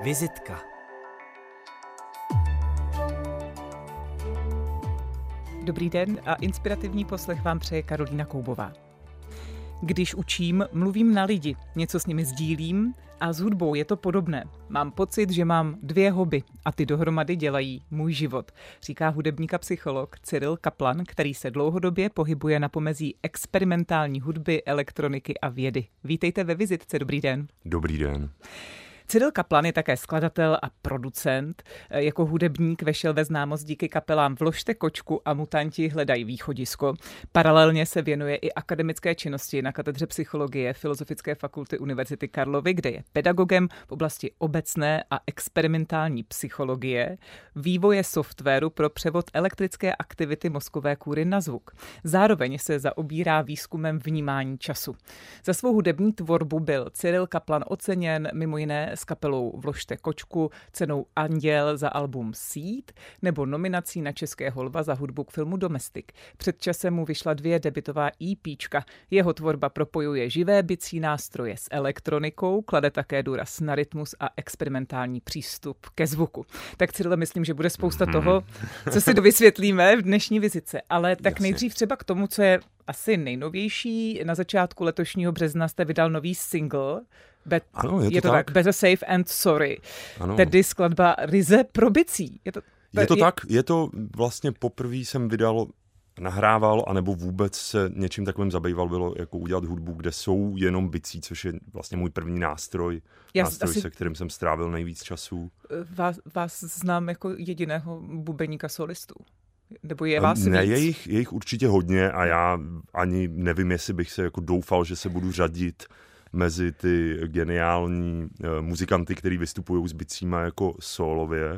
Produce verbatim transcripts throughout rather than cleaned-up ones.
Vizitka. Dobrý den a inspirativní poslech vám přeje Karolína Koubová. Když učím, mluvím na lidi, něco s nimi sdílím a s hudbou je to podobné. Mám pocit, že mám dvě hobby a ty dohromady dělají můj život, říká hudebník a psycholog Cyril Kaplan, který se dlouhodobě pohybuje na pomezí experimentální hudby, elektroniky a vědy. Vítejte ve Vizitce, dobrý den. Dobrý den. Cyril Kaplan je také skladatel a producent. Jako hudebník vešel ve známost díky kapelám Vložte kočku a Mutanti hledají východisko. Paralelně se věnuje i akademické činnosti na katedře psychologie Filozofické fakulty Univerzity Karlovy, kde je pedagogem v oblasti obecné a experimentální psychologie, vývoje softwaru pro převod elektrické aktivity mozkové kůry na zvuk. Zároveň se zaobírá výzkumem vnímání času. Za svou hudební tvorbu byl Cyril Kaplan oceněn mimo jiné s kapelou Vložte kočku cenou Anděl za album Seed nebo nominací na Českého lva za hudbu k filmu Domestik. Před časem mu vyšla dvě debutová EPčka. Jeho tvorba propojuje živé bicí nástroje s elektronikou, klade také důraz na rytmus a experimentální přístup ke zvuku. Tak Cyril, myslím, že bude spousta toho, co si dovysvětlíme v dnešní vizitce. Ale tak Jasně. nejdřív třeba k tomu, co je asi nejnovější. Na začátku letošního března jste vydal nový single. Bet, ano, je to, je to tak. tak. Better Safe and Sorry. Ano. Tedy skladba ryze pro bicí. Je to, je to je... tak, je to vlastně poprvé jsem vydal, nahrával, anebo vůbec se něčím takovým zabýval, bylo jako udělat hudbu, kde jsou jenom bicí, což je vlastně můj první nástroj, Já nástroj, asi... se kterým jsem strávil nejvíc času. Vás, vás znám jako jediného bubeníka solistu. Nebo je vás ne, víc? Je jich, je jich určitě hodně a já ani nevím, jestli bych se jako doufal, že se budu řadit mezi ty geniální uh, muzikanty, který vystupují s bicíma jako solově.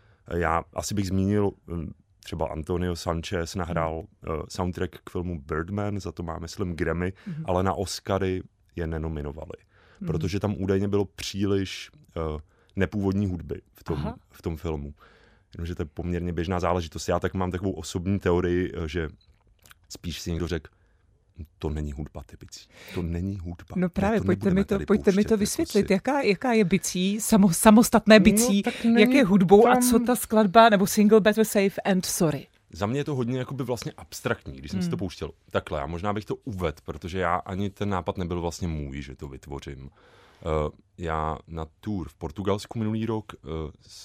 Já asi bych zmínil, um, třeba Antonio Sanchez nahrál uh, soundtrack k filmu Birdman, za to má, myslím, Grammy, mm-hmm. ale na Oscary je nenominovali. Mm-hmm. Protože tam údajně bylo příliš uh, nepůvodní hudby v tom, v tom filmu. Jenomže to je poměrně běžná záležitost. Já tak mám takovou osobní teorii, že spíš si někdo řekl, to není hudba, ty bicí. To není hudba. No právě, to pojďte mi to, pojďte mi to vysvětlit. Jako jaká, jaká je bicí, samo, samostatné bicí, no, jak je hudbou tam... a co ta skladba, nebo single Better Safe and Sorry? Za mě je to hodně jakoby vlastně abstraktní, když jsem hmm. si to pouštěl. Takhle, já možná bych to uvedl, protože já ani ten nápad nebyl vlastně můj, že to vytvořím. Uh, já na tour v Portugalsku minulý rok uh,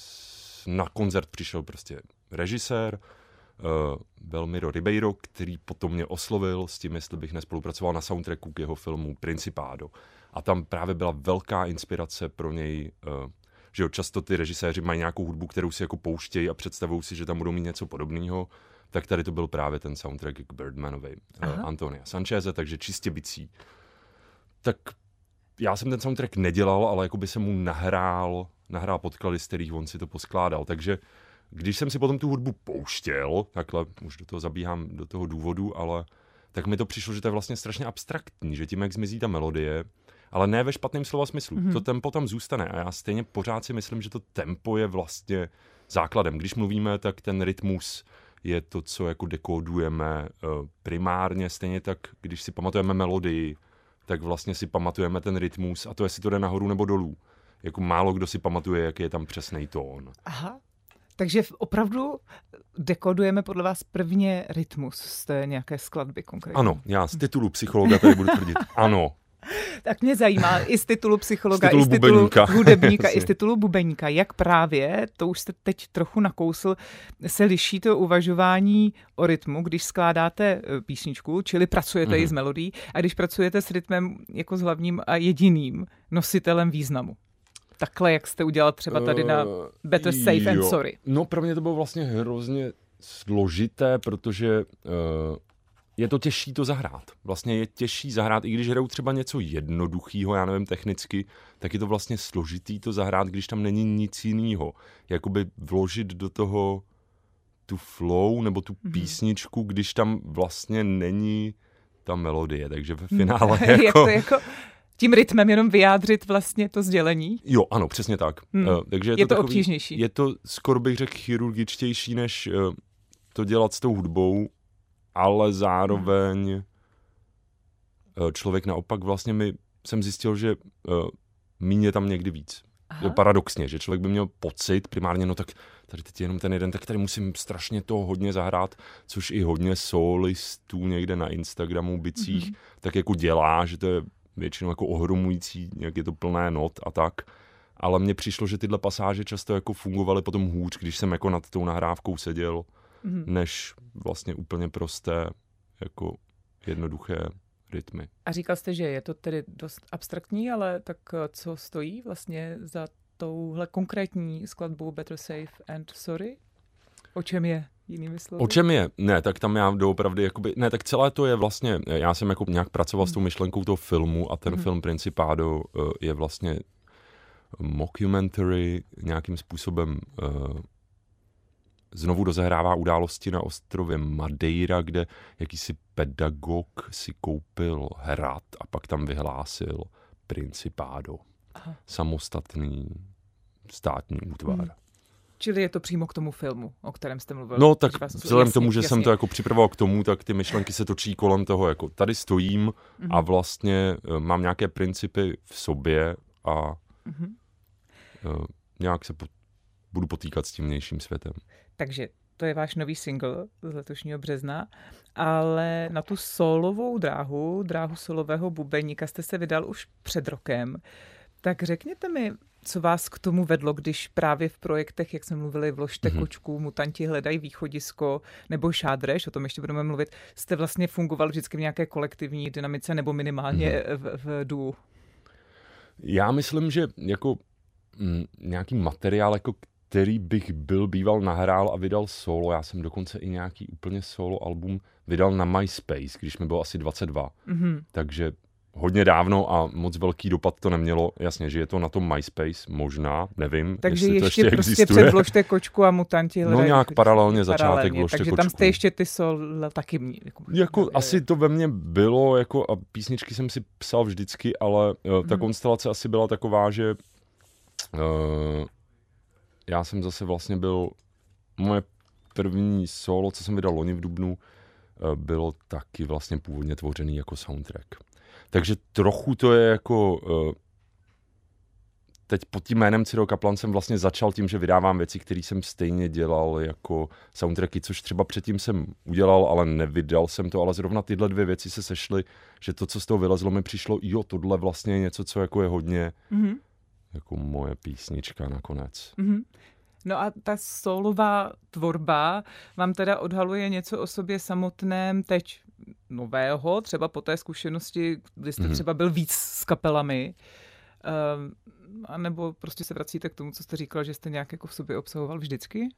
na koncert přišel prostě režisér, Uh, Belmiro Ribeiro, který potom mě oslovil s tím, jestli bych nespolupracoval na soundtracku k jeho filmu Principado. A tam právě byla velká inspirace pro něj, uh, že jo, často ty režiséři mají nějakou hudbu, kterou si jako pouštějí a představují si, že tam budou mít něco podobného, tak tady to byl právě ten soundtrack k Birdmanovi uh, Antonia Sancheze, takže čistě bicí. Tak já jsem ten soundtrack nedělal, ale jako by jsem mu nahrál, nahrál podklady, z kterých on si to poskládal, takže když jsem si potom tu hudbu pouštěl, takhle už do toho zabíhám do toho důvodu, ale tak mi to přišlo, že to je vlastně strašně abstraktní, že tím, jak zmizí ta melodie, ale ne ve špatném slova smyslu. Mm-hmm. To tempo tam zůstane a já stejně pořád si myslím, že to tempo je vlastně základem. Když mluvíme, tak ten rytmus je to, co jako dekódujeme primárně, stejně tak, když si pamatujeme melodii, tak vlastně si pamatujeme ten rytmus a to, jestli to jde nahoru nebo dolů. Jako málo kdo si pamatuje, jaký je tam přesný tón. Aha. Takže opravdu dekodujeme podle vás prvně rytmus z té nějaké skladby konkrétně. Ano, já z titulu psychologa tady budu tvrdit ano. Tak mě zajímá i z titulu psychologa, z titulu i z titulu bubeníka. hudebníka, i z titulu bubeníka, jak právě, to už jste teď trochu nakousl, se liší to uvažování o rytmu, když skládáte písničku, čili pracujete mm-hmm. i s melodií, a když pracujete s rytmem jako s hlavním a jediným nositelem významu. Takhle, jak jste udělal třeba tady na Better Safe uh, and Sorry. No pro mě to bylo vlastně hrozně složité, protože uh, je to těžší to zahrát. Vlastně je těžší zahrát, i když hrajou třeba něco jednoduchýho, já nevím, technicky, tak je to vlastně složitý to zahrát, když tam není nic jiného. Jakoby vložit do toho tu flow nebo tu mm-hmm. písničku, když tam vlastně není ta melodie. Takže ve finále jako... Jak to jako... Tím rytmem jenom vyjádřit vlastně to sdělení? Jo, ano, přesně tak. Hmm. Uh, takže je, je to, to takový, obtížnější. Je to, skoro bych řekl, chirurgičtější, než uh, to dělat s tou hudbou, ale zároveň hmm. uh, člověk naopak vlastně mi, jsem zjistil, že uh, míň je tam někdy víc. Aha. Paradoxně, že člověk by měl pocit primárně, no tak tady teď je jenom ten jeden, tak tady musím strašně toho hodně zahrát, což i hodně solistů někde na Instagramu, bicích, mm-hmm. tak jako dělá, že to je většinou jako ohromující, jak je to plné not a tak. Ale mně přišlo, že tyhle pasáže často jako fungovaly potom hůř, když jsem jako nad tou nahrávkou seděl, mm-hmm. než vlastně úplně prosté, jako jednoduché rytmy. A říkal jste, že je to tedy dost abstraktní, ale tak co stojí vlastně za touhle konkrétní skladbou Better Safe and Sorry? O čem je, jinými slovy? O čem je? Ne, tak tam já doopravdy, jakoby, ne, tak celé to je vlastně, já jsem jako nějak pracoval hmm. s tou myšlenkou toho filmu a ten hmm. film Principado je vlastně mockumentary, nějakým způsobem uh, znovu rozehrává události na ostrově Madeira, kde jakýsi pedagog si koupil hrad a pak tam vyhlásil Principado. Aha. Samostatný státní útvar. Hmm. Čili je to přímo k tomu filmu, o kterém jste mluvil? No tak vzhledem k tomu, že jasně. jsem to jako připravoval k tomu, tak ty myšlenky se točí kolem toho, jako tady stojím mm-hmm. a vlastně mám nějaké principy v sobě a mm-hmm. uh, nějak se pot, budu potýkat s tím vnějším světem. Takže to je váš nový single z letošního března, ale na tu solovou dráhu, dráhu solového bubeníka jste se vydal už před rokem. Tak řekněte mi, co vás k tomu vedlo, když právě v projektech, jak jsme mluvili, Vložte mm-hmm. kočku, Mutanti hledají východisko nebo Šádreš, o tom ještě budeme mluvit, jste vlastně fungoval vždycky v nějaké kolektivní dynamice nebo minimálně mm-hmm. v, v duo? Já myslím, že jako m, nějaký materiál, jako který bych byl býval nahrál a vydal solo, já jsem dokonce i nějaký úplně solo album vydal na MySpace, když mi bylo asi dvacet dva. Mm-hmm. Takže hodně dávno a moc velký dopad to nemělo. Jasně, že je to na tom MySpace, možná, nevím, takže jestli ještě to ještě prostě existuje. před Vložte kočku a Mutanti hledají. No nějak paralelně začátek Vložte takže kočku. tam jste ještě ty solo taky mě. Jako, jako je, asi to ve mně bylo, jako a písničky jsem si psal vždycky, ale uh, ta hmm. konstelace asi byla taková, že uh, já jsem zase vlastně byl, moje první solo, co jsem vydal loni v dubnu, uh, bylo taky vlastně původně tvořený jako soundtrack. Takže trochu to je jako, uh, teď pod tím jménem Cyril Kaplan jsem vlastně začal tím, že vydávám věci, které jsem stejně dělal jako soundtracky, což třeba předtím jsem udělal, ale nevydal jsem to, ale zrovna tyhle dvě věci se sešly, že to, co z toho vylezlo, mi přišlo, jo, tohle vlastně je něco, co jako je hodně mm-hmm. jako moje písnička nakonec. Mm-hmm. No a ta solová tvorba vám teda odhaluje něco o sobě samotném teď nového, třeba po té zkušenosti, kdy jste mm-hmm. třeba byl víc s kapelami, um, a nebo prostě se vracíte k tomu, co jste říkal, že jste nějak jako v sobě obsahoval vždycky?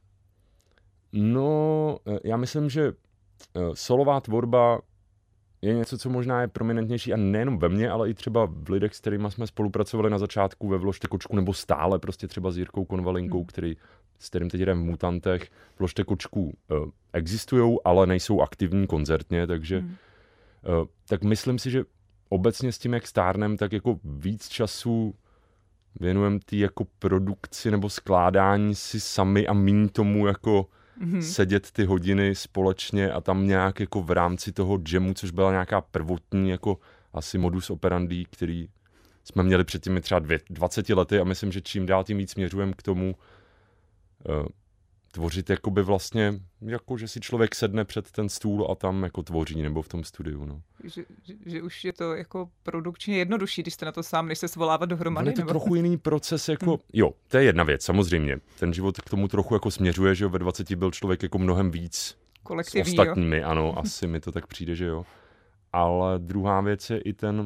No, já myslím, že solová tvorba je něco, co možná je prominentnější a nejenom ve mně, ale i třeba v lidech, s kterými jsme spolupracovali na začátku ve Vložte kočku, nebo stále prostě třeba s Jirkou Konvalinkou, hmm. který, s kterým teď jdeme v Mutantech. Vložte kočku uh, existujou, ale nejsou aktivní koncertně, takže hmm. uh, tak myslím si, že obecně s tím, jak stárnem, tak jako víc času věnujeme tý jako produkci nebo skládání si sami a míň tomu jako mm-hmm. sedět ty hodiny společně a tam nějak jako v rámci toho jamu, což byla nějaká prvotní jako asi modus operandi, který jsme měli před těmi třeba dvě, dvaceti lety a myslím, že čím dál tím víc směřujeme k tomu uh, tvořit jakoby vlastně, jako že si člověk sedne před ten stůl a tam jako tvoří, nebo v tom studiu, no. Že, že, že už je to jako produkčně jednodušší, když jste na to sám, než se svolávat dohromady? Ale je to nebo... trochu jiný proces, jako, hmm. jo, to je jedna věc, samozřejmě. Ten život k tomu trochu jako směřuje, že jo, ve dvaceti byl člověk jako mnohem víc s ostatními, jo. Ano, asi mi to tak přijde, že jo. Ale druhá věc je i ten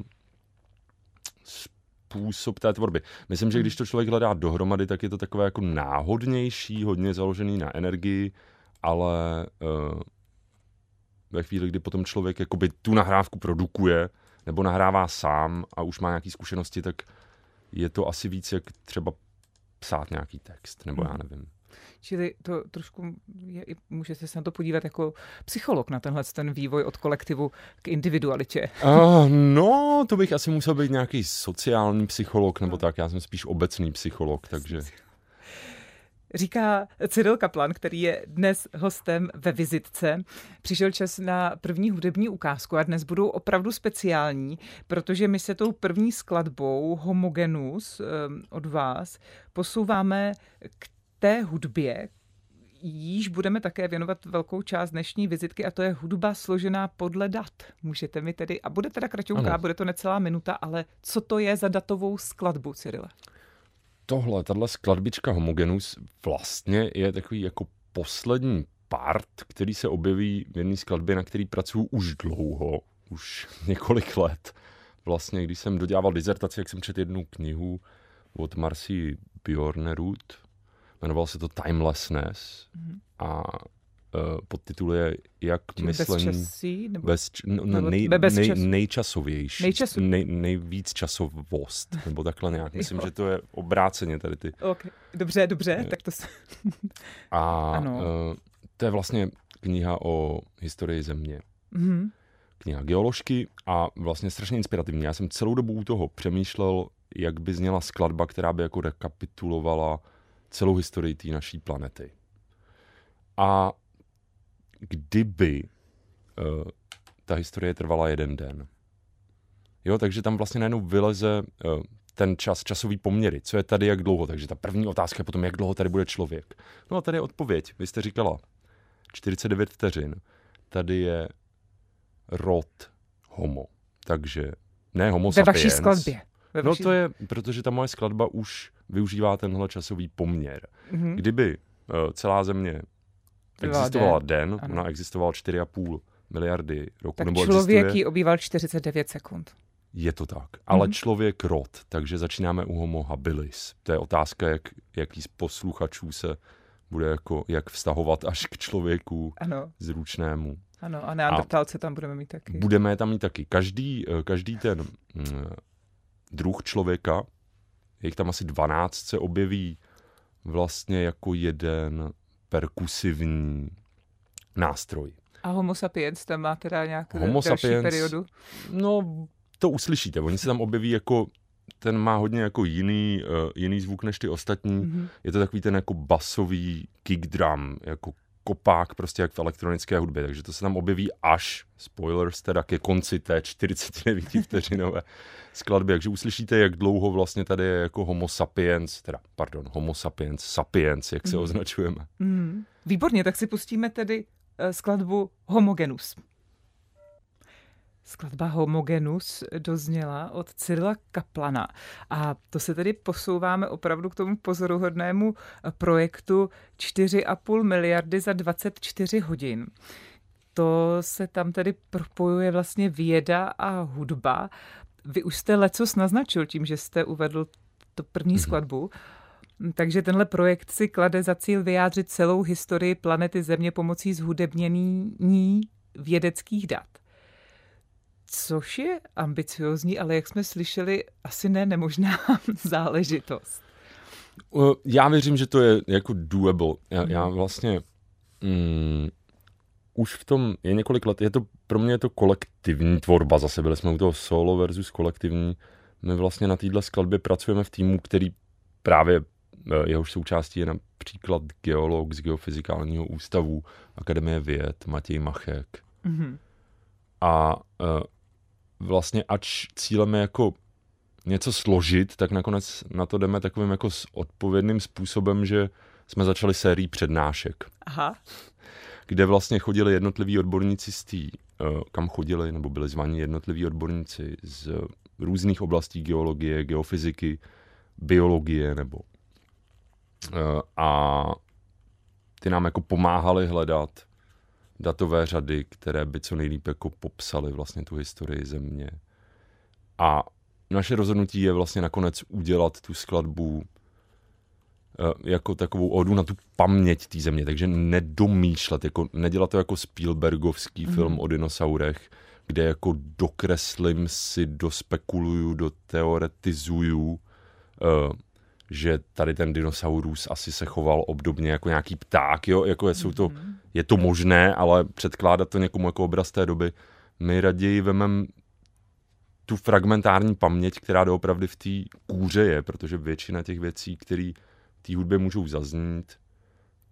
způsob té tvorby. Myslím, že když to člověk hledá dohromady, tak je to takové jako náhodnější, hodně založený na energii, ale uh, ve chvíli, kdy potom člověk jakoby tu nahrávku produkuje nebo nahrává sám a už má nějaké zkušenosti, tak je to asi víc jak třeba psát nějaký text, nebo já nevím. Čili to trošku je, můžete se na to podívat jako psycholog na tenhle ten vývoj od kolektivu k individualitě. Uh, no, to bych asi musel být nějaký sociální psycholog, nebo tak, já jsem spíš obecný psycholog, takže... Říká Cyril Kaplan, který je dnes hostem ve Vizitce. Přišel čas na první hudební ukázku a dnes budou opravdu speciální, protože my se tou první skladbou Homogenus od vás posouváme k té hudbě, jíž budeme také věnovat velkou část dnešní vizitky, a to je hudba složená podle dat. Můžete mi tedy, a bude teda kraťouká, bude to necelá minuta, ale co to je za datovou skladbu, Cyrile? Tohle, tahle skladbička Homogenus vlastně je takový jako poslední part, který se objeví v jedné skladbě, na který pracuji už dlouho, už několik let. Vlastně, když jsem dodělával dizertaci, jak jsem četl jednu knihu od Marcy Bjornerud, jmenoval se to Timelessness mm. a uh, podtitul je jak Čili myslení... Bezčasí? Nebo... Bez, no, nebo nej, bez nej, čas... nejčasovější. Nejčasu... Nej, nejvíc časovost, nebo takhle nějak. Myslím, že to je obráceně tady ty. Okay. Dobře, dobře, je. Tak to se... A ano. Uh, to je vlastně kniha o historii země. Mm. Kniha geoložky a vlastně strašně inspirativní. Já jsem celou dobu u toho přemýšlel, jak by zněla skladba, která by jako rekapitulovala celou historii té naší planety. A kdyby uh, ta historie trvala jeden den. Jo, takže tam vlastně najednou vyleze uh, ten čas, časový poměry, co je tady, jak dlouho. Takže ta první otázka je potom, jak dlouho tady bude člověk. No a tady je odpověď. Vy jste říkala čtyřicet devět vteřin. Tady je rod homo. Takže ne homo sapiens. Ve vaší skladbě. Ve vaší... No to je, protože ta moje skladba už využívá tenhle časový poměr. Mm-hmm. Kdyby uh, celá země existovala den, den ona existovala čtyři a půl miliardy roku. Tak nebo člověk existuje... ji obýval čtyřicet devět sekund. Je to tak. Ale mm-hmm. člověk rod, takže začínáme u homo habilis. To je otázka, jak, jaký z posluchačů se bude jako, jak vztahovat až k člověku ano. zručnému. Ano, a neandertálce tam budeme mít taky. Budeme je tam mít taky. Každý, každý ten mm, druh člověka, je jich tam asi dvanáct, se objeví vlastně jako jeden perkusivní nástroj. A homo sapiens tam má teda nějakou homo další sapiens, periodu? No, to uslyšíte. Oni se tam objeví jako, ten má hodně jako jiný, uh, jiný zvuk než ty ostatní. Mm-hmm. Je to takový ten jako basový kick drum, jako kopák, prostě jak v elektronické hudbě. Takže to se tam objeví až, spoilers, teda ke konci té čtyřicet devět vteřinové skladby. Takže uslyšíte, jak dlouho vlastně tady je jako homo sapiens, teda, pardon, homo sapiens, sapiens, jak se mm. označujeme. Mm. Výborně, tak si pustíme tedy uh, skladbu Homogenus. Skladba Homogenus dozněla od Cyrila Kaplana. A to se tedy posouváme opravdu k tomu pozoruhodnému projektu čtyři a půl miliardy za dvacet čtyři hodin. To se tam tedy propojuje vlastně věda a hudba. Vy už jste lecos naznačil tím, že jste uvedl tu první skladbu. Takže tenhle projekt si klade za cíl vyjádřit celou historii planety Země pomocí zhudebnění vědeckých dat. Což je ambiciozní, ale jak jsme slyšeli, asi ne nemožná záležitost. Já věřím, že to je jako doable. Já, já vlastně mm, už v tom je několik let, je to, pro mě je to kolektivní tvorba, zase byli jsme u toho solo versus kolektivní. My vlastně na téhle skladbě pracujeme v týmu, který právě jehož součástí je například geolog z Geofyzikálního ústavu Akademie věd Matěj Machek. Mm-hmm. A uh, vlastně ač cílem je jako něco složit, tak nakonec na to jdeme takovým jako s odpovědným způsobem, že jsme začali sérii přednášek. Aha. Kde vlastně chodili jednotliví odborníci z té, uh, kam chodili, nebo byli zvaní jednotliví odborníci z různých oblastí geologie, geofyziky, biologie, nebo uh, a ty nám jako pomáhali hledat datové řady, které by co nejlíp jako popsaly vlastně tu historii země. A naše rozhodnutí je vlastně nakonec udělat tu skladbu jako takovou odu na tu paměť té země, takže nedomýšlet, jako nedělat to jako Spielbergovský mm. film o dinosaurech, kde jako dokreslím si, dospekuluju, doteoretizuju, uh, že tady ten dinosaurus asi se choval obdobně jako nějaký pták, jo, jako jsou to, je to možné, ale předkládat to někomu jako obraz té doby, my raději vememe tu fragmentární paměť, která doopravdy v té kůře je, protože většina těch věcí, které v té hudbě můžou zaznít,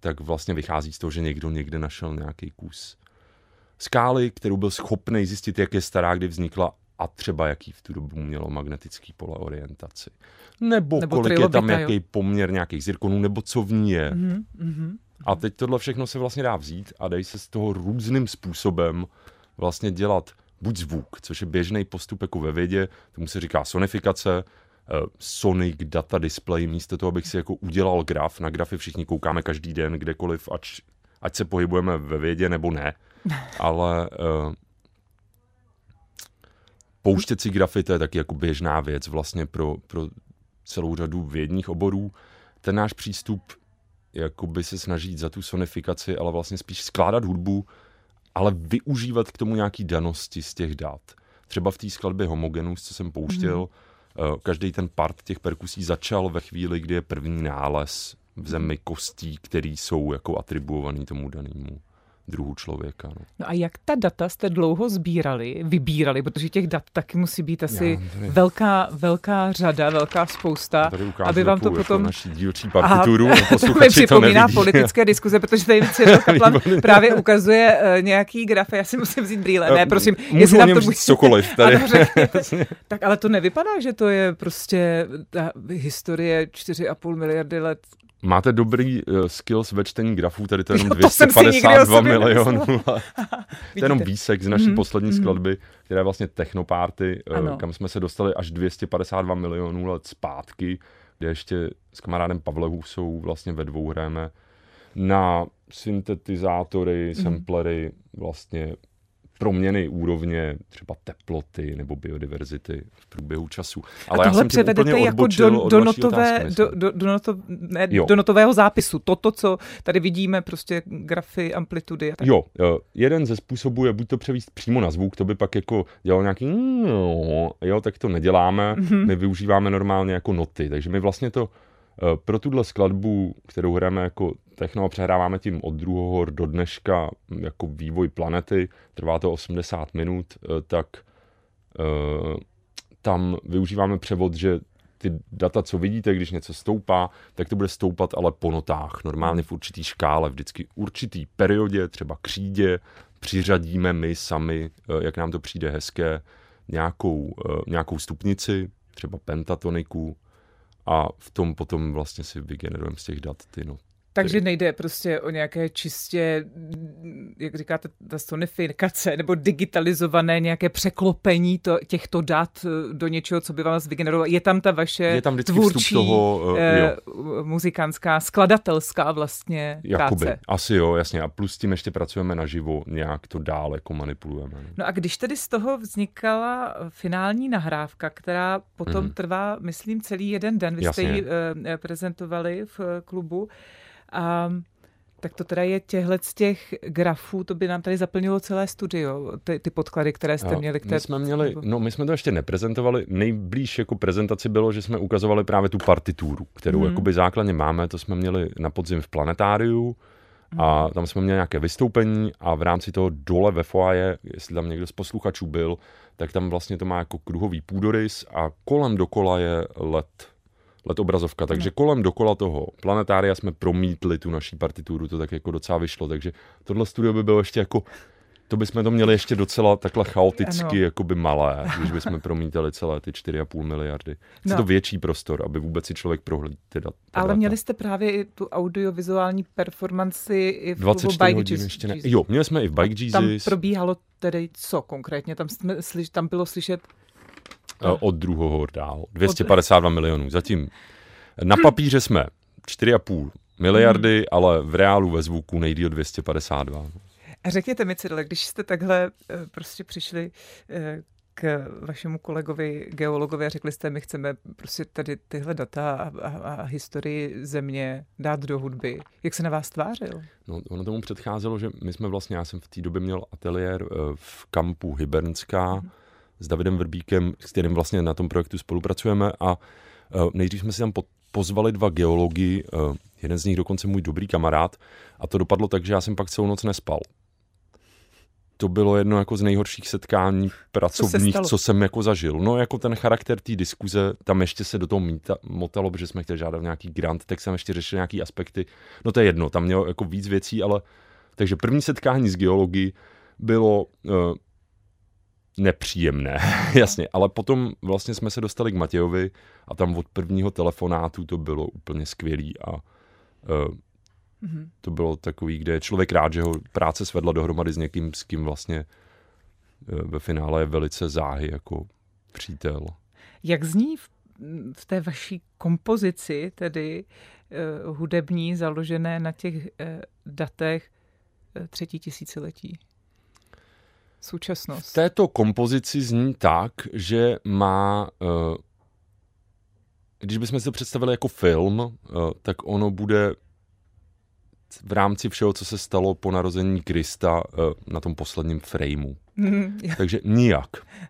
tak vlastně vychází z toho, že někdo někde našel nějaký kus skály, kterou byl schopný zjistit, jak je stará, kdy vznikla a třeba jaký v tu dobu mělo magnetický pole orientaci. Nebo, nebo kolik je tam jaký poměr nějakých zirkonů, nebo co v ní je. Mm-hmm, mm-hmm. A teď tohle všechno se vlastně dá vzít a dají se z toho různým způsobem vlastně dělat buď zvuk, což je běžný postup jako ve vědě, tomu se říká sonifikace, sonic data display, místo toho, abych si jako udělal graf. Na grafy všichni koukáme každý den, kdekoliv, ať, ať se pohybujeme ve vědě nebo ne. Ale uh, pouštět si grafy, to je taky jako běžná věc vlastně pro, pro celou řadu vědních oborů. Ten náš přístup jakoby se snaží za tu sonifikaci, ale vlastně spíš skládat hudbu, ale využívat k tomu nějaký danosti z těch dat. Třeba v té skladbě Homogenus, co jsem pouštěl, mm. každý ten part těch perkusí začal ve chvíli, kdy je první nález v zemi kostí, který jsou jako atribuovaný tomu danému druhu člověka. No. no a jak ta data jste dlouho sbírali, vybírali, protože těch dat taky musí být asi tady... velká, velká řada, velká spousta, aby vám to potom... Jako naší dílčí partituru, to mi připomíná politické diskuze, protože tady Cyril Kaplan právě ukazuje uh, nějaký graf, já si musím vzít brýle, ne, prosím. Můžu o něm říct cokoliv. Tady. Ano, tak ale to nevypadá, že to je prostě ta historie čtyři a půl miliardy let. Máte dobrý uh, skills ve čtení grafů, tady to je jenom jo, dvě stě padesát dva milionů. To je jenom výsek z naší mm, poslední mm. skladby, která je vlastně Technoparty, uh, kam jsme se dostali až dvě stě padesát dva milionů let zpátky, kde ještě s kamarádem Pavlehusou vlastně ve dvou hrajeme na syntetizátory, mm. samplery, vlastně proměny úrovně třeba teploty nebo biodiverzity v průběhu času. Ale a tohle převedete jako do, do, notové, do, do, do, noto, ne, do notového zápisu. Toto, co tady vidíme, prostě grafy, amplitudy a tak. Jo, jeden ze způsobů je buď to převíst přímo na zvuk, to by pak jako dělal nějaký jo, tak to neděláme. Mm-hmm. My využíváme normálně jako noty, takže my vlastně to pro tuhle skladbu, kterou hrajeme jako techno a přehráváme tím od druhého do dneška jako vývoj planety, trvá to osmdesát minut, tak uh, tam využíváme převod, že ty data, co vidíte, když něco stoupá, tak to bude stoupat ale po notách. Normálně v určitý škále, vždycky určitý periodě, třeba křídě, přiřadíme my sami, jak nám to přijde hezké, nějakou, uh, nějakou stupnici, třeba pentatoniku, a v tom potom vlastně si vygenerujeme z těch dat ty noty. Takže nejde prostě o nějaké čistě, jak říkáte, ta sonifikace nebo digitalizované nějaké překlopení to, těchto dat do něčeho, co by vás vygenerovalo. Je tam ta vaše je tam tvůrčí, toho, uh, eh, muzikantská, skladatelská vlastně Jakoby, práce. Asi jo, jasně. A plus tím ještě pracujeme naživo, nějak to dál jako manipulujeme. No a když tedy z toho vznikala finální nahrávka, která potom mm. trvá, myslím, celý jeden den, vy jasně. jste ji eh, prezentovali v klubu, a tak to teda je těhle z těch grafů, to by nám tady zaplnilo celé studio, ty, ty podklady, které jste měli. Které... My jsme měli, no my jsme to ještě neprezentovali, nejblíž jako prezentaci bylo, že jsme ukazovali právě tu partituru, kterou hmm. jakoby základně máme, to jsme měli na podzim v Planetáriu a tam jsme měli nějaké vystoupení a v rámci toho dole ve foaje, jestli tam někdo z posluchačů byl, tak tam vlastně to má jako kruhový půdorys a kolem dokola je led. let obrazovka, takže no. kolem dokola toho planetária jsme promítli tu naší partituru, to tak jako docela vyšlo, takže tohle studio by bylo ještě jako, to bychom to měli ještě docela takhle chaoticky jakoby malé, když bychom promítali celé ty čtyři a půl miliardy. Chce no. to větší prostor, aby vůbec si člověk prohlídl ty data. Ale měli jste právě i tu audiovizuální performanci i v klubu Bike Jesus. Jo, měli jsme i v Bike Tam Jesus. probíhalo tedy co konkrétně? Tam, jsme, tam bylo slyšet od druhého dál. dvě stě padesát dva milionů. Zatím na papíře jsme čtyři a půl miliardy, hmm. ale v reálu ve zvuku nejdýl dvě stě padesát dva. A řekněte mi, Cyrile, když jste takhle prostě přišli k vašemu kolegovi, geologovi a řekli jste, my chceme prostě tady tyhle data a, a, a historii země dát do hudby. Jak se na vás tvářil? No, ono tomu předcházelo, že my jsme vlastně, já jsem v té době měl ateliér v kampu Hybernská, hmm. s Davidem Vrbíkem, s kterým vlastně na tom projektu spolupracujeme a uh, nejdřív jsme si tam po- pozvali dva geology, uh, jeden z nich dokonce můj dobrý kamarád a to dopadlo tak, že já jsem pak celou noc nespal. to bylo jedno jako z nejhorších setkání pracovních, co, co jsem jako zažil. No jako ten charakter té diskuze, tam ještě se do toho míta, motalo, protože jsme chtěli žádat nějaký grant, tak jsem ještě řešil nějaký aspekty. No to je jedno, tam mělo jako víc věcí, ale takže první setkání s geologií bylo uh, nepříjemné, jasně, ale potom vlastně jsme se dostali k Matějovi a tam od prvního telefonátu to bylo úplně skvělý a uh, mm-hmm. to bylo takový, kde je člověk rád, že ho práce svedla dohromady s někým, s kým vlastně uh, ve finále je velice záhy jako přítel. Jak zní v, v té vaší kompozici, tedy uh, hudební, založené na těch uh, datech uh, třetí tisíciletí? Současnost. V této kompozici zní tak, že má, uh, když bychom si to představili jako film, uh, tak ono bude v rámci všeho, co se stalo po narození Krista uh, na tom posledním frameu. Mm, Takže nijak.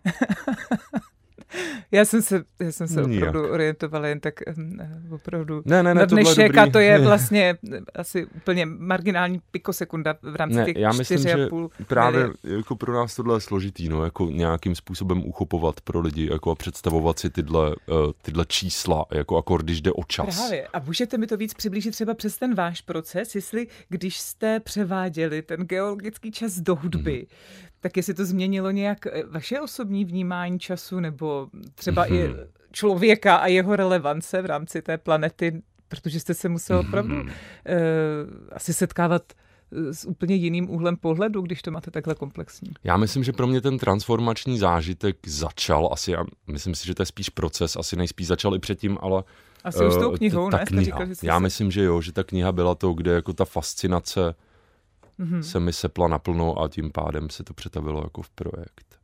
Já jsem se, já jsem se opravdu orientovala jen tak opravdu ne, ne, ne, na dnešek a to je vlastně asi úplně marginální pikosekunda v rámci ne, těch já myslím, čtyři že a půl právě jako pro nás tohle je složitý, no, jako nějakým způsobem uchopovat pro lidi jako a představovat si tyhle, uh, tyhle čísla, jako akord, když jde o čas. Právě. A můžete mi to víc přiblížit třeba přes ten váš proces, jestli když jste převáděli ten geologický čas do hudby, hmm. tak jestli to změnilo nějak vaše osobní vnímání času nebo třeba mm-hmm. i člověka a jeho relevance v rámci té planety, protože jste se musel opravdu mm-hmm. uh, asi setkávat s úplně jiným úhlem pohledu, když to máte takhle komplexní. Já myslím, že pro mě ten transformační zážitek začal asi, já myslím si, že to je spíš proces, asi nejspíš začal i předtím, ale asi uh, už s tou knihou, ta ne? Kniha. Říkal, že já se... myslím, že jo, že ta kniha byla to, kde jako ta fascinace mm-hmm. se mi sepla naplno a tím pádem se to přetavilo jako v projekt.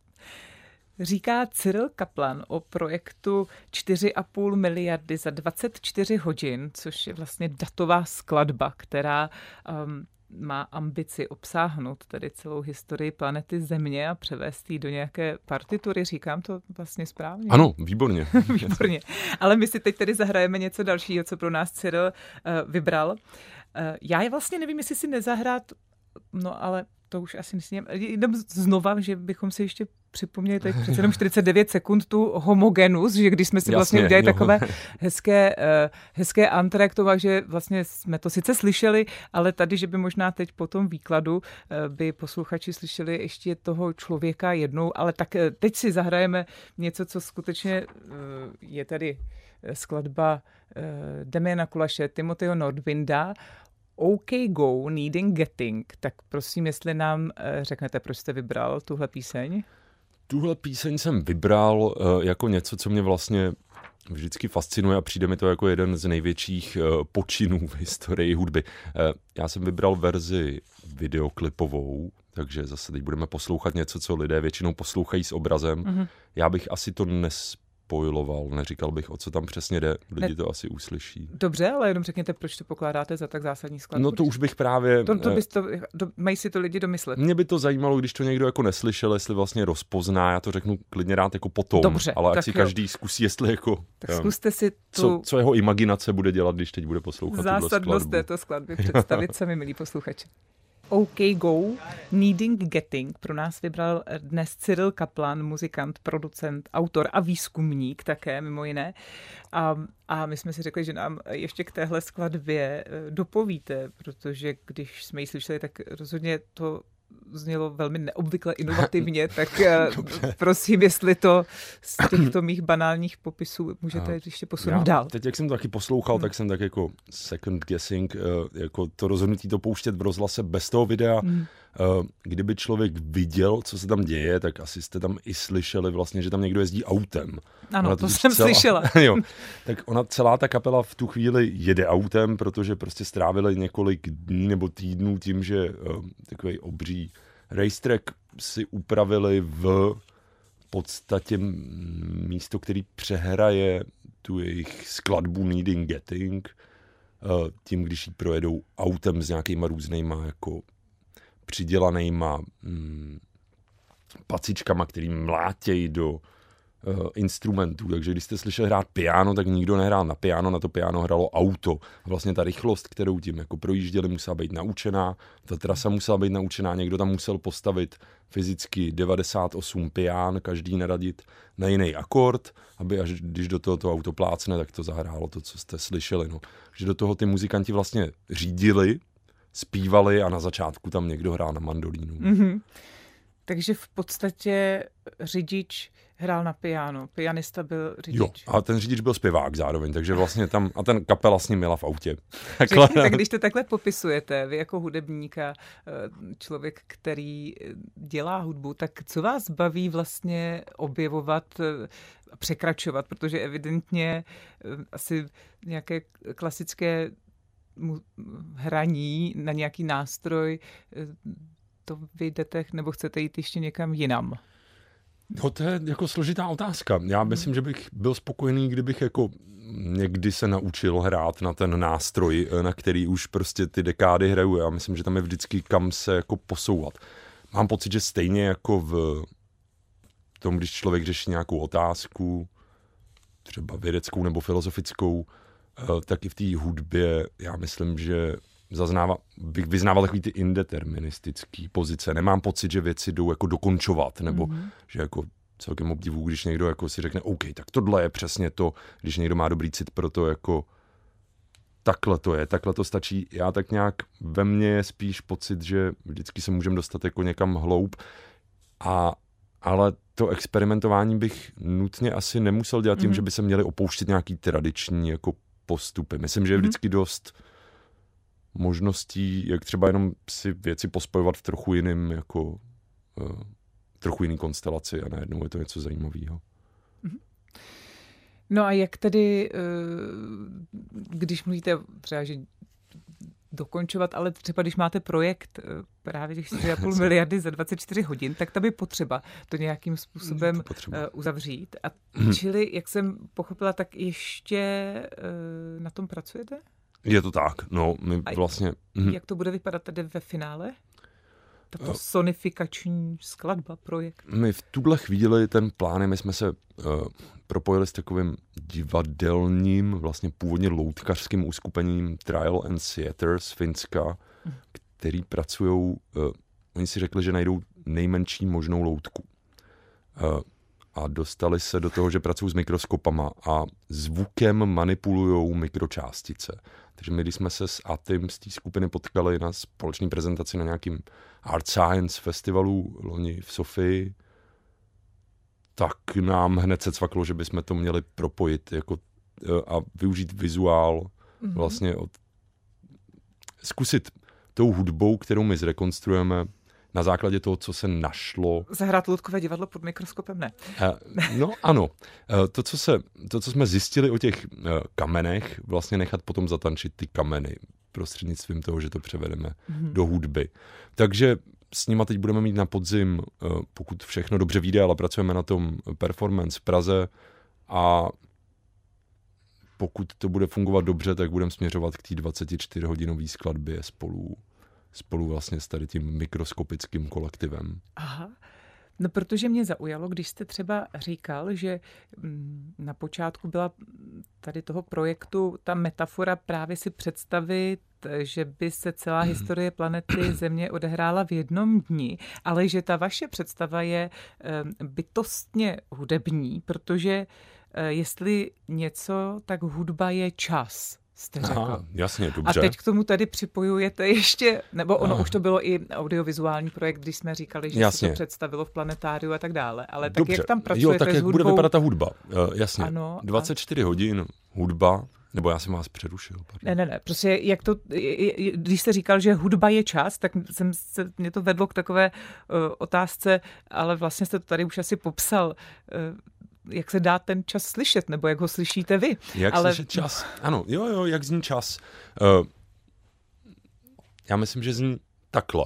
Říká Cyril Kaplan o projektu čtyři a půl miliardy za dvacet čtyři hodin, což je vlastně datová skladba, která um, má ambici obsáhnout tedy celou historii planety Země a převést ji do nějaké partitury. Říkám to vlastně správně? Ano, výborně. Výborně. Ale my si teď tedy zahrajeme něco dalšího, co pro nás Cyril uh, vybral. Uh, já je vlastně nevím, jestli si nezahrát, no ale to už asi myslím. Jdem znova, že bychom si ještě připomněli teď přece jenom čtyřicet devět sekund tu homogenus, že když jsme si vlastně Jasně, udělali jo. takové hezké, uh, hezké antrekto, že vlastně jsme to sice slyšeli, ale tady, že by možná teď po tom výkladu uh, by posluchači slyšeli ještě toho člověka jednou, ale tak uh, teď si zahrajeme něco, co skutečně uh, je tady skladba uh, Demiana Kulaše, Timothyho Nordwinda, OK Go, Needing Getting. Tak prosím, jestli nám řeknete, proč jste vybral tuhle píseň? Tuhle píseň jsem vybral uh, jako něco, co mě vlastně vždycky fascinuje a přijde mi to jako jeden z největších uh, počinů v historii hudby. Uh, já jsem vybral verzi videoklipovou, takže zase teď budeme poslouchat něco, co lidé většinou poslouchají s obrazem. Mm-hmm. Já bych asi to nes spoiloval, neříkal bych, o co tam přesně jde, lidi ne. to asi uslyší. Dobře, ale jenom řekněte, proč to pokládáte za tak zásadní skladbu. No to už bych právě... To, to bys to, do, mají si to lidi domyslet. Mě by to zajímalo, když to někdo jako neslyšel, jestli vlastně rozpozná, já to řeknu klidně rád jako potom, Dobře, ale ať si jo. každý zkusí, jestli jako... Tak zkuste si tu... Co, co jeho imaginace bude dělat, když teď bude poslouchat tuhle skladbu. Zásadnost této skladby představit sami, milí posluchači. OK Go, Needing Getting pro nás vybral dnes Cyril Kaplan, muzikant, producent, autor a výzkumník také, mimo jiné. A, a my jsme si řekli, že nám ještě k téhle skladbě dopovíte, protože když jsme ji slyšeli, tak rozhodně to znělo velmi neobvykle inovativně, tak prosím, jestli to z těchto mých banálních popisů můžete a ještě posunout já, dál. Teď, jak jsem to taky poslouchal, hmm. tak jsem tak jako second guessing, jako to rozhodnutí to pouštět v rozhlase bez toho videa. Hmm. Kdyby člověk viděl, co se tam děje, tak asi jste tam i slyšeli vlastně, že tam někdo jezdí autem. Ano, to jsem celá, slyšela. Jo, tak ona celá ta kapela v tu chvíli jede autem, protože prostě strávili několik dní nebo týdnů tím, že uh, takový obří racetrack si upravili v podstatě místo, který přehraje tu jejich skladbu Needing Getting, uh, tím, když ji projedou autem s nějakýma různýma jako přidělanýma mm, pacičkama, který mlátějí do uh, instrumentů, takže když jste slyšeli hrát piano, tak nikdo nehrál na piano, na to piano hrálo auto. A vlastně ta rychlost, kterou tím jako projížděli, musela být naučená, ta trasa musela být naučená, někdo tam musel postavit fyzicky devadesát osm pián, každý naradit na jiný akord, aby až když do toho to auto plácne, tak to zahrálo to, co jste slyšeli. No. Že do toho ty muzikanti vlastně řídili, zpívali a na začátku tam někdo hrál na mandolínu. Mm-hmm. Takže v podstatě řidič hrál na piano, pianista byl řidič. Jo, a ten řidič byl zpěvák zároveň, takže vlastně tam, a ten kapela s ním měla v autě. Tak když to takhle popisujete, vy jako hudebníka, člověk, který dělá hudbu, tak co vás baví vlastně objevovat, překračovat, protože evidentně asi nějaké klasické hraní na nějaký nástroj, to vy jdete, nebo chcete jít ještě někam jinam? No to je jako složitá otázka. Já myslím, že bych byl spokojený, kdybych jako někdy se naučil hrát na ten nástroj, na který už prostě ty dekády hraju. Já myslím, že tam je vždycky kam se jako posouvat. Mám pocit, že stejně jako v tom, když člověk řeší nějakou otázku, třeba vědeckou nebo filozofickou, tak i v té hudbě já myslím, že zaznává, bych vyznával takový ty indeterministický pozice. Nemám pocit, že věci jdou jako dokončovat, nebo mm-hmm. že jako celkem obdivuju, když někdo jako si řekne, OK, tak tohle je přesně to, když někdo má dobrý cit pro to, jako takhle to je, takhle to stačí. Já tak nějak ve mně je spíš pocit, že vždycky se můžeme dostat jako někam hloub, a, ale to experimentování bych nutně asi nemusel dělat tím, mm-hmm. že by se měli opouštět nějaký tradiční jako postupy. Myslím, že je vždycky dost možností, jak třeba jenom si věci pospojovat v trochu jiným, jako uh, trochu jiný konstelaci a najednou je to něco zajímavého. No a jak tedy, když mluvíte třeba, že dokončovat, ale třeba když máte projekt právě těch čtyři a půl miliardy za dvacet čtyři hodin, tak tam je potřeba to nějakým způsobem to uzavřít. A čili, jak jsem pochopila, tak ještě na tom pracujete? Je to tak, no, my a vlastně... Jak to bude vypadat tady ve finále? Tato sonifikační skladba, projekt? My v tuhle chvíli ten plán, my jsme se uh, propojili s takovým divadelním, vlastně původně loutkařským uskupením Trial and Theatre z Finska, hmm. který pracujou, uh, oni si řekli, že najdou nejmenší možnou loutku. Uh, a dostali se do toho, že pracují s mikroskopama a zvukem manipulujou mikročástice. Takže my, když jsme se s Atim z té skupiny potkali na společné prezentaci na nějakým Art Science festivalu loni v Sofii, tak nám hned se cvaklo, že bychom to měli propojit jako, a využít vizuál, mm-hmm. vlastně od, zkusit tou hudbou, kterou my zrekonstruujeme, na základě toho, co se našlo. Zahrát loutkové divadlo pod mikroskopem, ne? No ano. To co, se, to, co jsme zjistili o těch kamenech, vlastně nechat potom zatančit ty kameny prostřednictvím toho, že to převedeme mm-hmm. do hudby. Takže s nima teď budeme mít na podzim, pokud všechno dobře vyjde, ale pracujeme na tom performance v Praze, a pokud to bude fungovat dobře, tak budeme směřovat k té dvacetičtyřhodinové skladbě spolu spolu vlastně s tady tím mikroskopickým kolektivem. Aha. No, protože mě zaujalo, když jste třeba říkal, že na počátku byla tady toho projektu ta metafora právě si představit, že by se celá historie planety Země odehrála v jednom dni, ale že ta vaše představa je bytostně hudební, protože jestli něco, tak hudba je čas. Jste řekl. Aha, jasně, dobře. A teď k tomu tady připojujete ještě, nebo ono Aha. už to bylo i audiovizuální projekt, když jsme říkali, že jasně. se to představilo v planetáriu a tak dále. Ale dobře. Tak jak tam pracujete jo, tak s jak hudbou? Bude vypadat ta hudba. Uh, jasně, ano, dvacet čtyři a... hodin hudba, nebo já jsem vás přerušil. Pardon. Ne, ne, ne, prostě jak to, když jste říkal, že hudba je čas, tak jsem se, mě to vedlo k takové uh, otázce, ale vlastně jste to tady už asi popsal, uh, jak se dá ten čas slyšet, nebo jak ho slyšíte vy. Jak ale... slyšet čas? Ano, jo, jo, jak zní čas. Uh, já myslím, že zní takhle.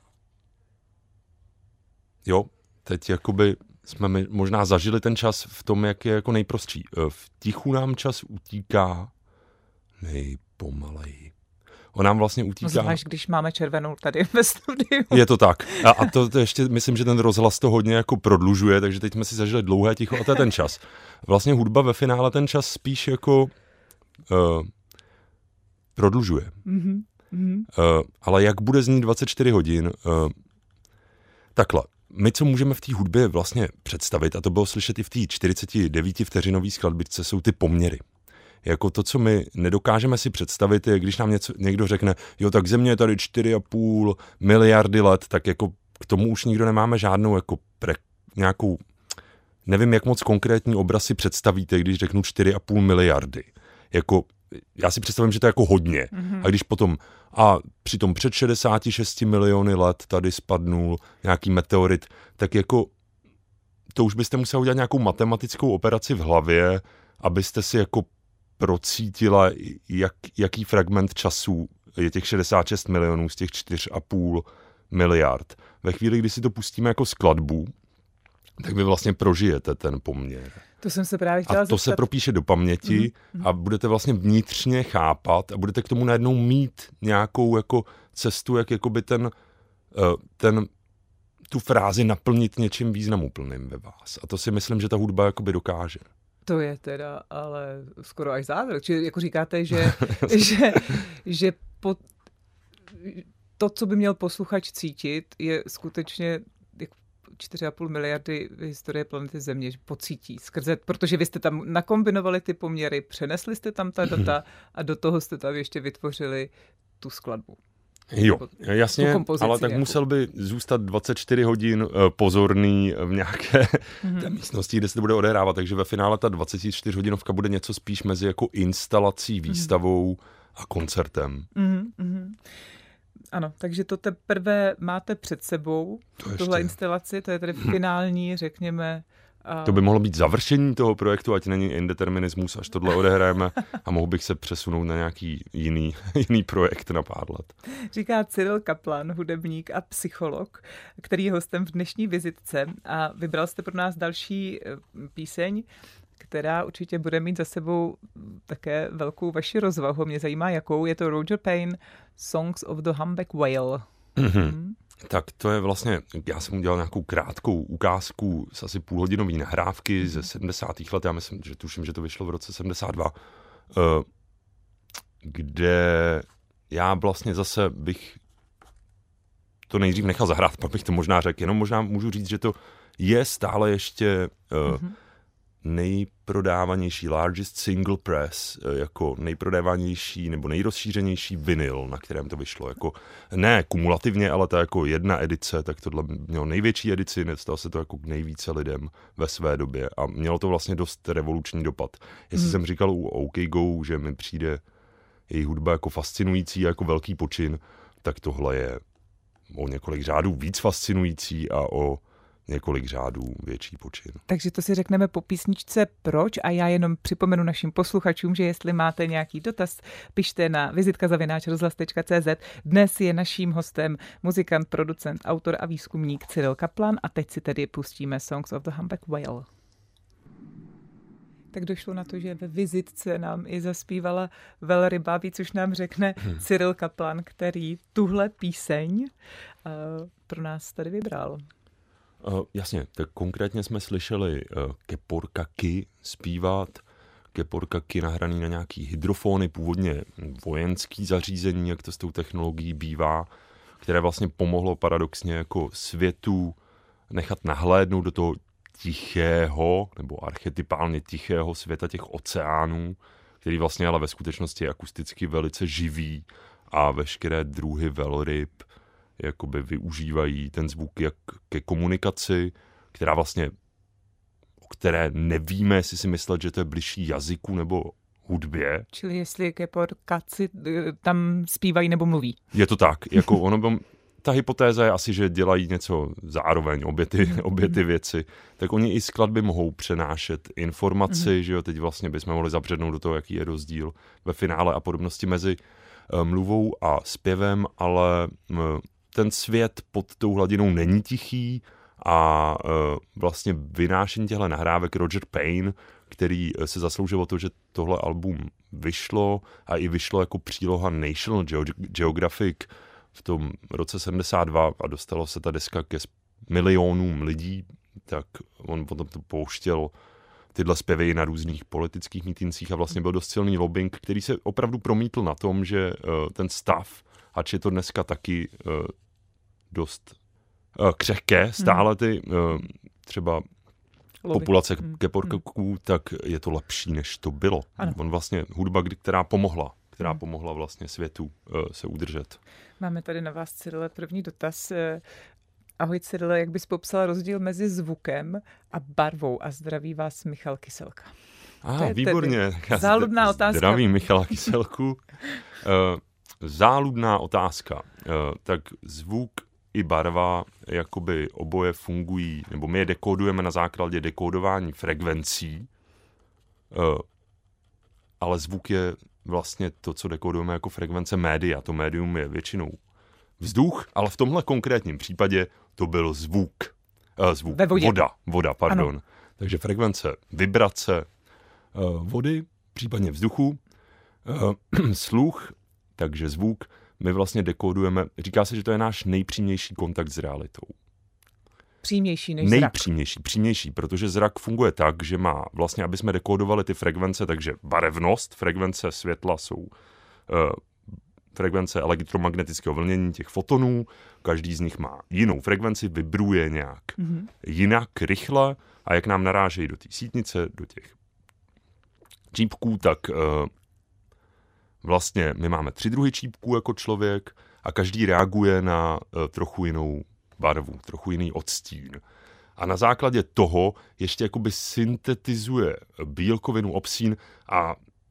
Jo, teď jakoby jsme možná zažili ten čas v tom, jak je jako nejprostší. Uh, v tichu nám čas utíká nejpomaleji. On nám vlastně utíká. No zvlášť, když máme červenou tady ve studiu. Je to tak. A, a to, to ještě, myslím, že ten rozhlas to hodně jako prodlužuje, takže teď jsme si zažili dlouhé ticho a to je ten čas. Vlastně hudba ve finále ten čas spíš jako uh, prodlužuje. Mm-hmm. Uh, ale jak bude znít dvacet čtyři hodin, uh, takhle. My, co můžeme v té hudbě vlastně představit, a to bylo slyšet i v té čtyřicetidevítivteřinové skladbičce, jsou ty poměry. Jako to, co my nedokážeme si představit, je, když nám něco, někdo řekne, jo, tak Země je tady čtyři a půl miliardy let, tak jako k tomu už nikdo nemáme žádnou jako pre, nějakou, nevím, jak moc konkrétní obraz si představíte, když řeknu čtyři a půl miliardy. Jako, já si představím, že to je jako hodně. Mm-hmm. A když potom, a přitom před šedesáti šesti miliony let tady spadnul nějaký meteorit, tak jako to už byste museli udělat nějakou matematickou operaci v hlavě, abyste si jako procítila, jak, jaký fragment času je těch šedesát šest milionů z těch čtyři a půl miliard. Ve chvíli, kdy si to pustíme jako skladbu, tak vy vlastně prožijete ten poměr. To jsem se právě chtěla A to zeptat. se propíše do paměti mm-hmm. a budete vlastně vnitřně chápat a budete k tomu najednou mít nějakou jako cestu, jak jakoby ten, ten, tu frázi naplnit něčím významuplným ve vás. A to si myslím, že ta hudba jakoby dokáže. To je teda ale skoro až zázrak. Čiže jako říkáte, že, že, že po, to, co by měl posluchač cítit, je skutečně čtyři a půl miliardy historie planety Země, že pocítí skrze, protože vy jste tam nakombinovali ty poměry, přenesli jste tam ta data a do toho jste tam ještě vytvořili tu skladbu. Jo, jasně, ale tak jako. Musel by zůstat dvacet čtyři hodin uh, pozorný v nějaké mm-hmm. té místnosti, kde se to bude odehrávat, takže ve finále ta dvacetičtyřhodinovka bude něco spíš mezi jako instalací, výstavou mm-hmm. a koncertem. Mm-hmm. Ano, takže to teprve máte před sebou, to tuhle instalaci, to je tedy finální, řekněme. A... To by mohlo být završení toho projektu, ať není indeterminismus, až tohle odehrajeme a mohl bych se přesunout na nějaký jiný, jiný projekt na pár let. Říká Cyril Kaplan, hudebník a psycholog, který je hostem v dnešní vizitce a vybral jste pro nás další píseň, která určitě bude mít za sebou také velkou vaši rozvahu. Mě zajímá, jakou. Je to Roger Payne, Songs of the Humpback Whale. Mm-hmm. Hmm. Tak to je vlastně, já jsem udělal nějakou krátkou ukázku z asi půlhodinový nahrávky mm-hmm. ze sedmdesátých let, já myslím, že tuším, že to vyšlo v roce sedmdesát dva, kde já vlastně zase bych to nejdřív nechal zahrát, pak bych to možná řekl, jenom možná můžu říct, že to je stále ještě mm-hmm. nejprodávanější, largest single press, jako nejprodávanější nebo nejrozšířenější vinyl, na kterém to vyšlo. Jako, ne kumulativně, ale to jako jedna edice, tak tohle mělo největší edici, stalo se to jako k nejvíce lidem ve své době a mělo to vlastně dost revoluční dopad. Jestli hmm. jsem říkal u OK Go, že mi přijde jejich hudba jako fascinující, jako velký počin, tak tohle je o několik řádů víc fascinující a o několik řádů větší počin. Takže to si řekneme po písničce proč a já jenom připomenu našim posluchačům, že jestli máte nějaký dotaz, pište na vizitka zavináč rozhlas tečka cé zet. Dnes je naším hostem muzikant, producent, autor a výzkumník Cyril Kaplan a teď si tedy pustíme Songs of the Humpback Whale. Tak došlo na to, že ve vizitce nám i zaspívala velryba, víc už nám řekne hmm. Cyril Kaplan, který tuhle píseň uh, pro nás tady vybral. Uh, jasně, tak konkrétně jsme slyšeli uh, Keporkaky zpívat, Keporkaky nahraný na nějaký hydrofony, původně vojenský zařízení, jak to s tou technologií bývá, které vlastně pomohlo paradoxně jako světu nechat nahlédnout do toho tichého, nebo archetypálně tichého světa těch oceánů, který vlastně ale ve skutečnosti je akusticky velice živý a veškeré druhy velryb jakoby využívají ten zvuk jak ke komunikaci, která vlastně, o které nevíme, jestli si myslet, že to je bližší jazyku nebo hudbě. Čili jestli keporkaci tam zpívají nebo mluví. Je to tak, jako ono, ta hypotéza je asi, že dělají něco zároveň, obě ty, obě ty věci, tak oni i skladby mohou přenášet informaci, mm-hmm. že jo, teď vlastně bychom mohli zabřednout do toho, jaký je rozdíl ve finále a podobnosti mezi uh, mluvou a zpěvem, ale uh, ten svět pod tou hladinou není tichý a uh, vlastně vynášení těchto nahrávek Roger Payne, který se zasloužilo to, že tohle album vyšlo a i vyšlo jako příloha National Geographic v tom roce sedmdesát dva a dostalo se ta deska ke milionům lidí, tak on potom to pouštěl tyhle zpěvy na různých politických mítincích a vlastně byl dost silný lobbying, který se opravdu promítl na tom, že uh, ten stav, ač je to dneska taky uh, dost uh, křehké, stále ty uh, třeba Lobby. populace hmm. keporků, hmm. tak je to lepší, než to bylo. Ano. On vlastně hudba, která pomohla, která hmm. pomohla vlastně světu uh, se udržet. Máme tady na vás, Cyrile, první dotaz. Ahoj, Cyrile, jak bys popsala rozdíl mezi zvukem a barvou? A zdraví vás Michal Kyselka. Ah, výborně. Záludná otázka. Zdravím Michala Kyselku. uh, záludná otázka. Uh, tak zvuk i barva, jakoby oboje fungují, nebo my je dekodujeme na základě dekodování frekvencí, uh, ale zvuk je vlastně to, co dekodujeme jako frekvence média. To médium je většinou vzduch, ale v tomhle konkrétním případě to byl zvuk. Uh, zvuk. Ve vodě. Voda, voda, pardon. Ano. Takže frekvence vibrace uh, vody, případně vzduchu, uh, sluch, takže zvuk, my vlastně dekodujeme, říká se, že to je náš nejpřímější kontakt s realitou. Přímější než nejpřímější, zrak. Nejpřímější, přímější, protože zrak funguje tak, že má vlastně, aby jsme dekodovali ty frekvence, takže barevnost, frekvence světla jsou uh, frekvence elektromagnetického vlnění těch fotonů, každý z nich má jinou frekvenci, vibruje nějak mm-hmm. jinak, rychle a jak nám narážejí do té sítnice, do těch čípků, tak uh, vlastně my máme tři druhy čípků jako člověk a každý reaguje na uh, trochu jinou barvu, trochu jiný odstín. A na základě toho ještě jakoby syntetizuje bílkovinu obsín a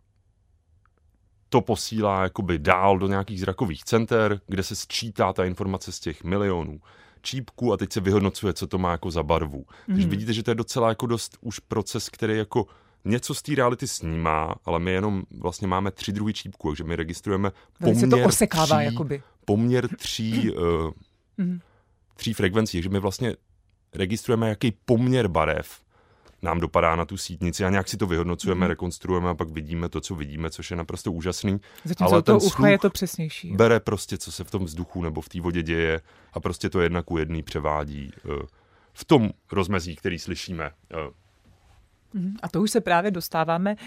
to posílá jakoby dál do nějakých zrakových center, kde se sčítá ta informace z těch milionů čípků a teď se vyhodnocuje, co to má jako za barvu. Mm. Takže vidíte, že to je docela jako dost už proces, který jako něco z té reality snímá, ale my jenom vlastně máme tři druhy čípků, takže my registrujeme poměr to osekává, tří, jakoby. poměr tří, uh, mm. tří frekvencí, takže my vlastně registrujeme, jaký poměr barev nám dopadá na tu sítnici a nějak si to vyhodnocujeme, mm. rekonstruujeme a pak vidíme to, co vidíme, což je naprosto úžasný. Zatímco ale ten ucha je to přesnější. Bere prostě, co se v tom vzduchu nebo v té vodě děje a prostě to jedna ku jedný převádí uh, v tom rozmezí, který slyšíme. Uh, A to už se právě dostáváme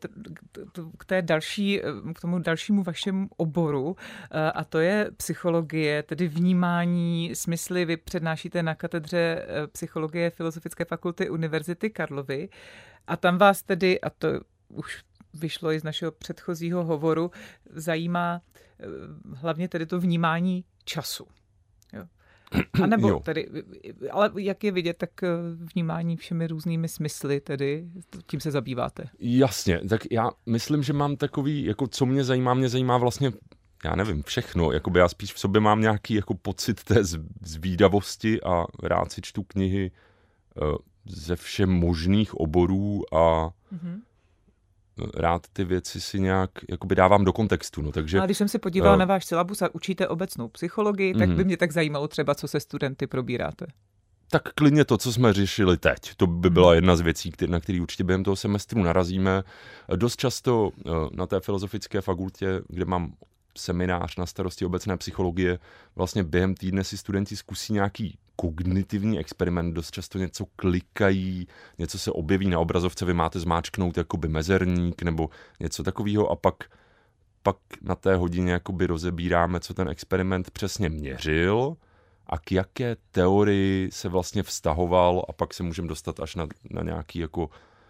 k té další, k tomu dalšímu vašemu oboru, a to je psychologie, tedy vnímání, smysly. Vy přednášíte na katedře psychologie Filozofické fakulty Univerzity Karlovy a tam vás tedy, a to už vyšlo i z našeho předchozího hovoru, zajímá hlavně tedy to vnímání času. Jo. A nebo tedy, ale jak je vidět, tak vnímání všemi různými smysly, tedy tím se zabýváte. Jasně, tak já myslím, že mám takový, jako co mě zajímá, mě zajímá vlastně, já nevím, všechno, jakoby já spíš v sobě mám nějaký jako pocit té zvídavosti a rád si čtu knihy uh, ze všem možných oborů a mm-hmm. rád ty věci si nějak jakoby dávám do kontextu. No, takže, a když jsem se podívala uh, na váš syllabus a učíte obecnou psychologii, tak mm. by mě tak zajímalo třeba, co se studenty probíráte. Tak klidně to, co jsme řešili teď. To by byla jedna z věcí, na které určitě během toho semestru narazíme. Dost často na té filozofické fakultě, kde mám seminář na starosti obecné psychologie, vlastně během týdne si studenti zkusí nějaký kognitivní experiment, dost často něco klikají, něco se objeví na obrazovce, vy máte zmáčknout jakoby mezerník nebo něco takového a pak, pak na té hodině jakoby rozebíráme, co ten experiment přesně měřil a k jaké teorii se vlastně vztahoval a pak se můžeme dostat až na, na, nějaký jako,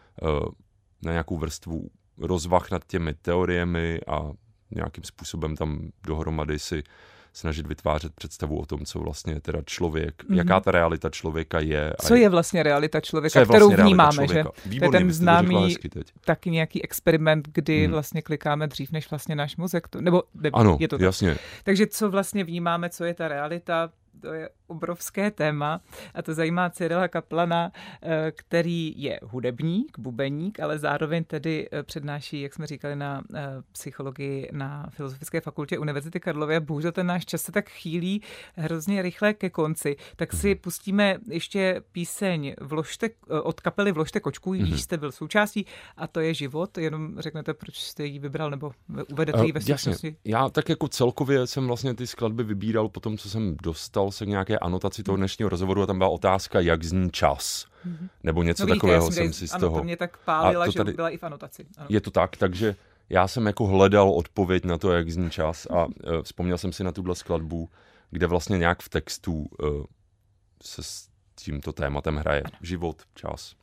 na nějakou vrstvu rozvah nad těmi teoriemi a nějakým způsobem tam dohromady si snažit vytvářet představu o tom, co vlastně teda člověk, mm-hmm. jaká ta realita člověka je. Co je vlastně realita člověka, je kterou vlastně vnímáme, že? Výborně, to je ten známý taky nějaký experiment, kdy mm. vlastně klikáme dřív, než vlastně náš mozek. To, nebo, nebo ano, je to jasně. Tak. Takže co vlastně vnímáme, co je ta realita, to je obrovské téma a to zajímá Cyrila Kaplana, který je hudebník, bubeník, ale zároveň tedy přednáší, jak jsme říkali, na psychologii na Filozofické fakultě Univerzity Karlovy. Bohužel ten náš čas se tak chýlí hrozně rychle ke konci. Tak si pustíme ještě píseň Vložte, od kapely Vložte kočku, mm-hmm. již jste byl součástí, a to je Život. Jenom řeknete, proč jste ji vybral, nebo uvedete ji ve stručnosti? Já tak jako celkově jsem vlastně ty skladby vybíral po tom, co jsem dostal se k nějaké anotaci toho dnešního rozhovoru a tam byla otázka, jak zní čas. Mm-hmm. Nebo něco no, takového víte, jsem si z ano, toho... Ano, to mě tak pálila, že tady... byla i v anotaci. Ano. Je to tak, takže já jsem jako hledal odpověď na to, jak zní čas a uh, vzpomněl jsem si na tuhle skladbu, kde vlastně nějak v textu uh, se s tímto tématem hraje. Ano. Život, čas.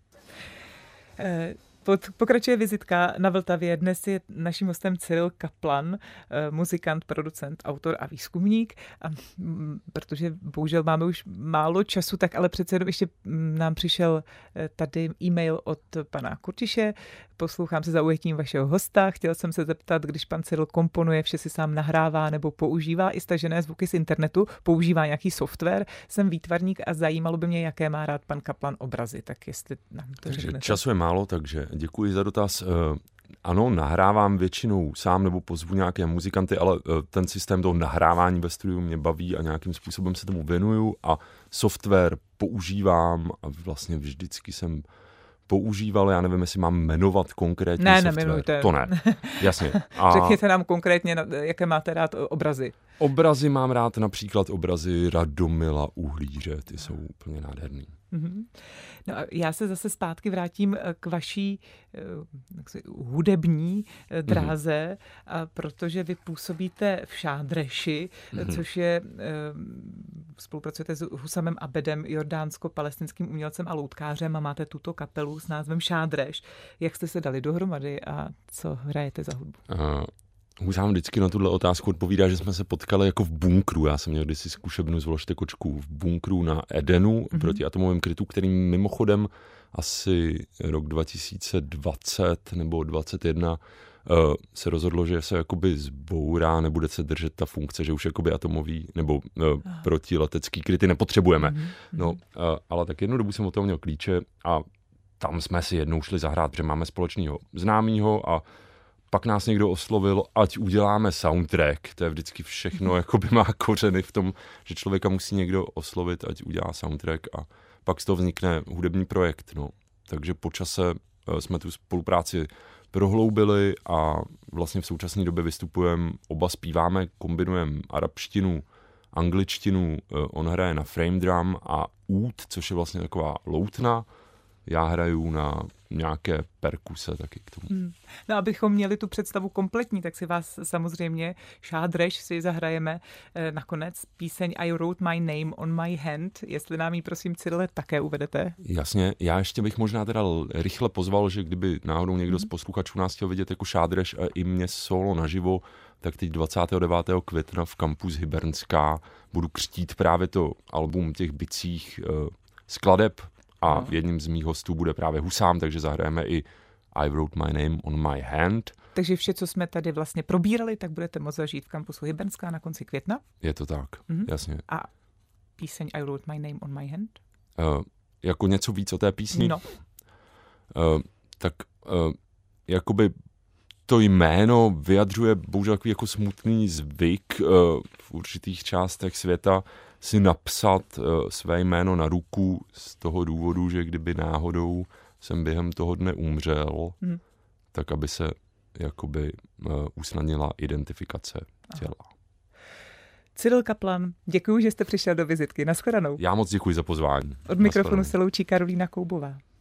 Eh... Pokračuje vizitka na Vltavě. Dnes je naším hostem Cyril Kaplan, muzikant, producent, autor a výzkumník. A protože bohužel máme už málo času, tak ale přece jenom ještě nám přišel tady e-mail od pana Kurtiše. Poslouchám se zaujetím vašeho hosta. Chtěl jsem se zeptat, když pan Cyril komponuje, vše si sám nahrává nebo používá i stažené zvuky z internetu, používá nějaký software. Jsem výtvarník a zajímalo by mě, jaké má rád pan Kaplan obrazy. Tak jestli nám to takže řeknete. Času je málo, takže děkuji za dotaz. Ano, nahrávám většinou sám nebo pozvu nějaké muzikanty, ale ten systém toho nahrávání ve studiu mě baví a nějakým způsobem se tomu věnuju a software používám a vlastně vždycky jsem používal, já nevím, jestli mám jmenovat konkrétní ne, software. Nejmenujte. To ne, jasně. A řekněte nám konkrétně, jaké máte rád obrazy. Obrazy mám rád, například obrazy Radomila Uhlíře, ty jsou úplně nádherný. Mm-hmm. No a já se zase zpátky vrátím k vaší jaksi, hudební dráze, mm-hmm. a protože vy působíte v Šádreši, mm-hmm. což je, spolupracujete s Husamem Abedem, jordánsko-palestinským umělcem a loutkářem a máte tuto kapelu s názvem Šádreš. Jak jste se dali dohromady a co hrajete za hudbu? Uh... Husám vždycky na tuhle otázku odpovídá, že jsme se potkali jako v bunkru. Já jsem měl kdysi zkušebnu z Vložte kočku v bunkru na Edenu mm-hmm. proti atomovým krytu, který mimochodem asi rok dva tisíce dvacet nebo dvacet jedna uh, se rozhodlo, že se jakoby zbourá, nebude se držet ta funkce, že už jakoby atomový nebo uh, protiletecký kryty nepotřebujeme. Mm-hmm. No, uh, ale tak jednu dobu jsem o tom měl klíče a tam jsme si jednou šli zahrát, protože máme společného známýho a pak nás někdo oslovil, ať uděláme soundtrack. To je vždycky všechno, jakoby má kořeny v tom, že člověka musí někdo oslovit, ať udělá soundtrack a pak z toho vznikne hudební projekt. No. Takže po čase jsme tu spolupráci prohloubili a vlastně v současné době vystupujeme, oba zpíváme, kombinujeme arabštinu, angličtinu, on hraje na frame drum a ud, což je vlastně taková loutna. Já hraju na nějaké perkuse taky k tomu. Hmm. No, abychom měli tu představu kompletní, tak si vás samozřejmě Šádreš si zahrajeme eh, nakonec píseň I Wrote My Name on My Hand. Jestli nám ji prosím, Cyrile, také uvedete. Jasně, já ještě bych možná teda rychle pozval, že kdyby náhodou někdo hmm. z posluchačů nás chtěl vidět jako Šádreš a i mě solo naživo, tak teď dvacátého devátého května v Campus Hybernská budu křtít právě to album těch bicích eh, skladeb. A jedním z mých hostů bude právě Husám, takže zahrajeme i I Wrote My Name on My Hand. Takže vše, co jsme tady vlastně probírali, tak budete moct zažít v kampusu Hybernská na konci května? Je to tak, mm-hmm. jasně. A píseň I Wrote My Name on My Hand? Uh, jako něco víc o té písni? No. Uh, tak uh, jakoby to jméno vyjadřuje bohužel takový jako smutný zvyk uh, v určitých částech světa si napsat uh, své jméno na ruku z toho důvodu, že kdyby náhodou jsem během toho dne umřel, hmm. tak aby se jakoby uh, usnadnila identifikace těla. Aha. Cyril Kaplan, děkuji, že jste přišel do vizitky. Nashledanou. Já moc děkuji za pozvání. Od mikrofonu se loučí Karolína Koubová.